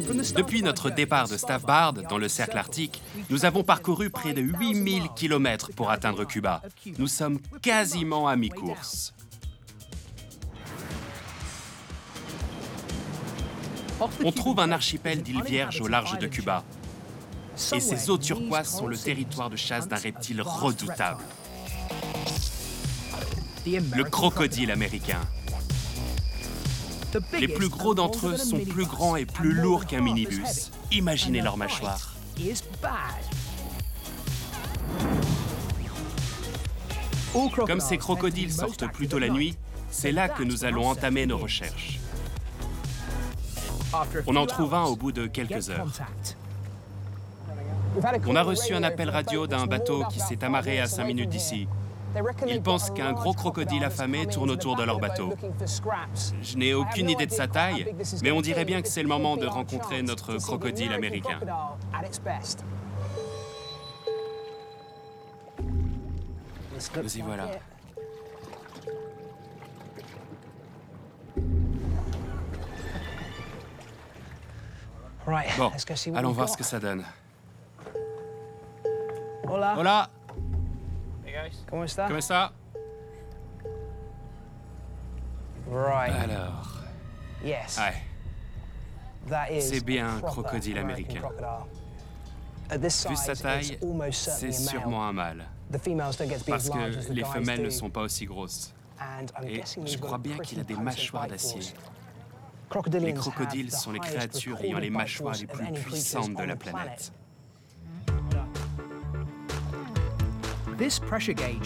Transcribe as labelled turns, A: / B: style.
A: Depuis notre départ de Svalbard, dans le cercle arctique, nous avons parcouru près de 8000 km pour atteindre Cuba. Nous sommes quasiment à mi-course. On trouve un archipel d'îles Vierges au large de Cuba. Et ces eaux turquoises sont le territoire de chasse d'un reptile redoutable. Le crocodile américain. Les plus gros d'entre eux sont plus grands et plus lourds qu'un minibus. Imaginez leur mâchoire. Comme ces crocodiles sortent plutôt la nuit, c'est là que nous allons entamer nos recherches. On en trouve un au bout de quelques heures. On a reçu un appel radio d'un bateau qui s'est amarré à 5 minutes d'ici. Ils pensent qu'un gros crocodile affamé tourne autour de leur bateau. Je n'ai aucune idée de sa taille, mais on dirait bien que c'est le moment de rencontrer notre crocodile américain. Nous y voilà. Bon, allons voir ce que ça donne. Hola. Comment ça? Alors, c'est bien un crocodile américain. Vu sa taille, c'est sûrement un mâle, parce que les femelles ne sont pas aussi grosses. Et je crois bien qu'il a des mâchoires d'acier. Les crocodiles sont les créatures ayant les mâchoires les plus puissantes de la planète.
B: This pressure gauge